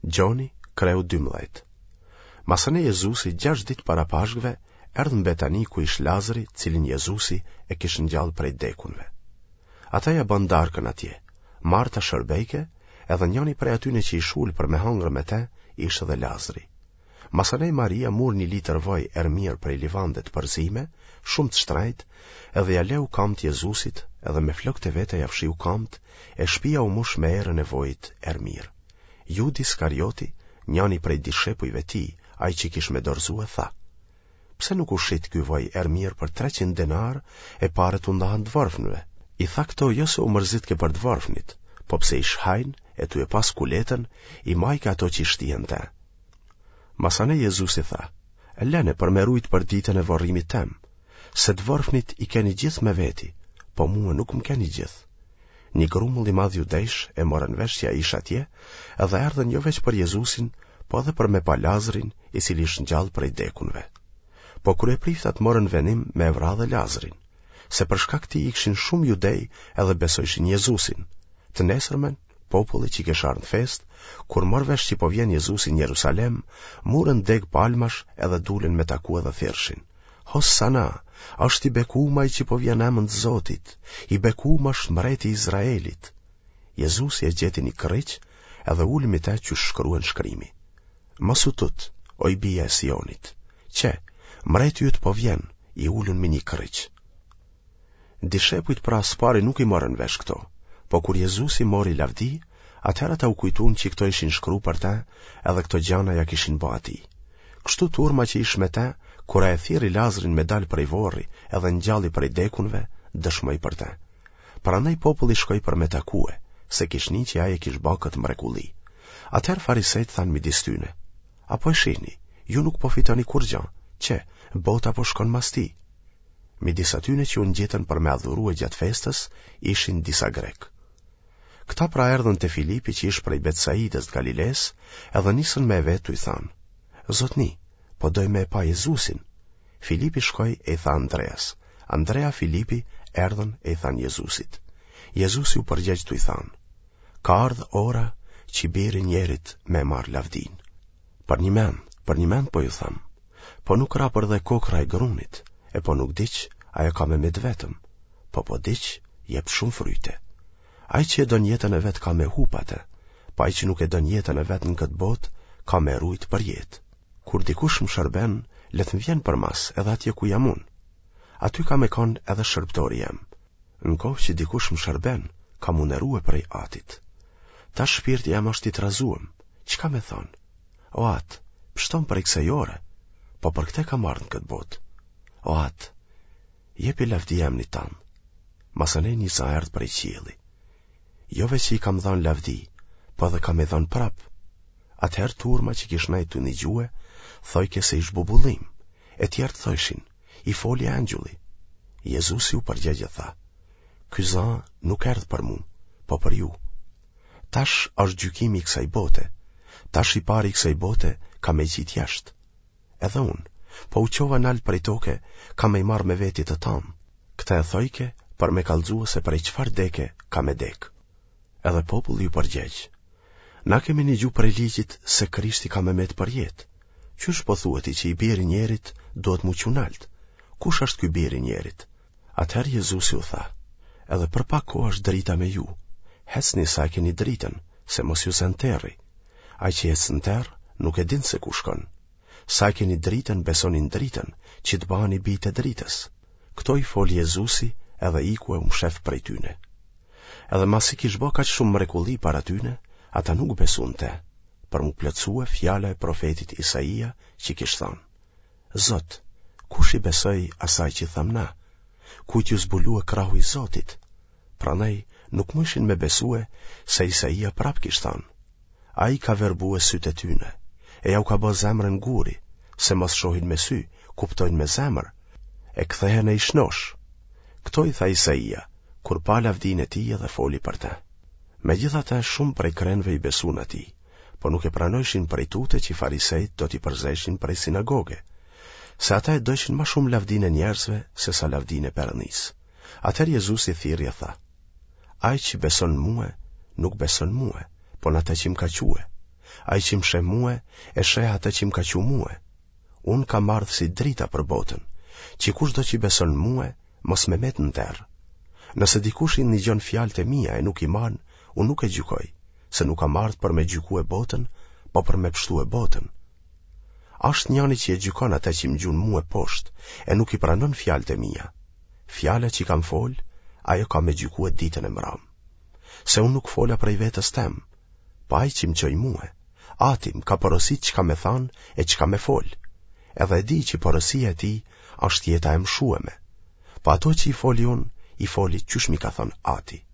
Gjoni, kreu 12. Masane Jezusi 6 ditë para Pashkve erdhën në Betani ku ish Lazari, cilin Jezusi e kishte ngjall prej dekunve. Ata ja bën darkën atje. Marta shërbejke, edhe njëri prej atyne që i shul për me hëngrë me te, ishte dhe Lazari. Masane Maria mur 1 litër vaj ermir prej livande të përzime, shumë të shtrejt, edhe ja leu kamt Jezusit, edhe me flokët e vete ja fshiu kamt, e shtëpia u mush me erën e vojit ermir. Judi Iskarioti, njëri prej dishepujve tij, ai që kish me dorëzue, tha: pse nuk u shit ky vaj ermir për 300 denar e paret u ndahen dvorfnëve? I tha këto jo se u mërzitke për dvorfnit, po pse i shhajn e tu e pas kuletën, i majke ato që i shtien te. Masane Jezusi tha: lene për me rujt për ditën e vorrimit tem, se dvorfnit i keni gjithë me veti, po mua nuk më keni gjithë. Një grumull i madh judejsh e morën vesh që ai ish atje, edhe erdhën jo veç për Jezusin, po edhe për me pa Lazarin, i cili ish ngjall prej dekunve. Po kryepriftat morën venim me vrarë Lazarin, se për shkak këtij kishin shumë judej edhe besojshin Jezusin. Të nesërmen, populli që kishte ardhur në fest, kur mor vesh që po vjen Jezusi në Jerusalem, murën deg palmash edhe dulen me taku edhe thirrshin: Hosana, është i bekumaj që po vjen emën të Zotit, i bekumash mbreti i Izraelit. Jezusi e gjeti një kryq, edhe ul me ta që shkruan shkrimi: Mos u tut, o i bija e Sionit, që mbreti yt po vjen, i ulun me një kryq. Dishepujt pra spari nuk i morën vesh këto, po kur Jezusi mori lavdi, atëherë ta u kujtuan që këto ishin shkru për ta, edhe këto gjana ja kishin bë atij. Kështu turma që ish me ta, kur e thirri Lazarin me dal prej vorri edhe ngjalli prej dekunve, dëshmoi për ta. Prandaj populli shkoi për me takue, se kishni që ai e kish bë këtë mrekulli. Atëherë farisejt thanë midis tyne: apo e shihni, ju nuk po fitoni kur gjë, që bota po shkon mas ti. Midis atyne që u ngjetën për me adhurue gjatë festës, ishin disa grek. Këta pra erdhën te Filipi që ish prej Betsaides të Galiles, edhe nisën me vetë i thanë: Zotni, po doj me pa Jezusin. Filipi shkoi e i tha Andreas. Andrea Filipi erdhën e i than Jezusit. Jezusi u përgjegj tu i than: ka ardhë ora që biri njerit me marr lavdin. Për një mend po ju tham, po nuk ra për dhe kokra e grunit, e po nuk diq, ajo ka me med vetëm, po diq, jep shumë fryte. Ai që e don jetën e vet ka me hupate, pa ai që nuk e don jetën e vet në këtë botë, ka me rujt për jetë. Kur dikush më shërben, le të vjen për mas edhe atje ku jam unë. Aty ka me kon edhe shërbëtori jam. Në kohë që dikush më shërben, ka mu nërue prej atit. Ta shpirti jam është i trazuëm, çka me thonë? O atë, pështon për i kësaj ore, po për këte ka marrë në këtë botë. O atë, jepi lavdi jam një tanë, masane një sa erdhë prej qieli. Jo veç që i kam dhanë lavdi, po dhe kam e dhanë prapë. Atëherë turma që kishnaj të një gjue, thojke se ish bubullim, e tjertë thojshin: i foli angjulli. Jezusi u përgjegje tha: ky za nuk erdhë për mu, po për ju. Tash është gjykimi i kësaj bote, tash i pari i kësaj bote ka me gjit jashtë. Edhe unë, po u qova nalë prej toke, ka me i marrë me vetit të tamë. Këta e thojke për me kallëzua se prej qfar deke ka me dek. Edhe populli u përgjegj: na kemi një gjuhë prej ligjit se Krishti ka me met për jetë. Qysh po thuati që i biri njerit duhet mu qunalt? Kush është ky biri njerit? Atëherë Jezusi u tha: edhe për pak kohë është drita me ju. Hecni sa keni dritën, se mos ju s'enterri. Ai që ecë n'terr nuk e din se ku shkon. Sa keni dritën, besonin dritën, që të bani bijtë e dritës. Kto i foli Jezusi, edhe iku e u mshef prej tyne. Edhe masi kish bë kaq shumë mrekulli para tyne, ata nuk besunte, për mu plotësue fjala e profetit Isaia që kish thënë: Zot, kush i besoi asaj që tham na? Kujt ju zbulua krahu i Zotit? Prandaj nuk mëshin me besue se Isaia prap kish thënë: ai ka verbue sytë e tyne, e ja u ka bë zemrën guri, se mos shohin me sy, kuptojnë me zemër, e kthehen e i shnosh. Kto i tha Isaia, kur pa lavdin e tij dhe foli për ta. Megjithatë shumë prej krenve i besuan atij, po nuk e pranojshin prej tute që farisejt do t'i përzeshin prej sinagoge, se ata e dojshin ma shumë lavdin e njerëzve se sa lavdin e Perëndisë. Atëherë Jezusi thirrje tha: ai që beson mua, nuk beson mua, po në ata që më ka quë. ai që më sheh mua, e sheh atë që më ka qu mua. Unë kam ardhë si drita për botën, që kush do që beson mua, mos me met në terë. Nëse dikush i ndëgjon fjalët e mia e nuk i man, unë nuk e gjykoj, se nuk kam ardhë për me gjykue botën, po për me pështue botën. Ashtë njani që e gjykon ata që më gjun mua poshtë, e nuk i pranon fjalët e mia. Fjala që kam fol, ajo ka me gjykue ditën e mram. Se unë nuk fola prej vetës tem, pa ai që më qoj mua, ati më ka porosit që ka me than e që ka me fol, edhe di që porosia e ti është jeta e mshueme, pa ato që i foli unë, i foli qysh mi ka thon ati.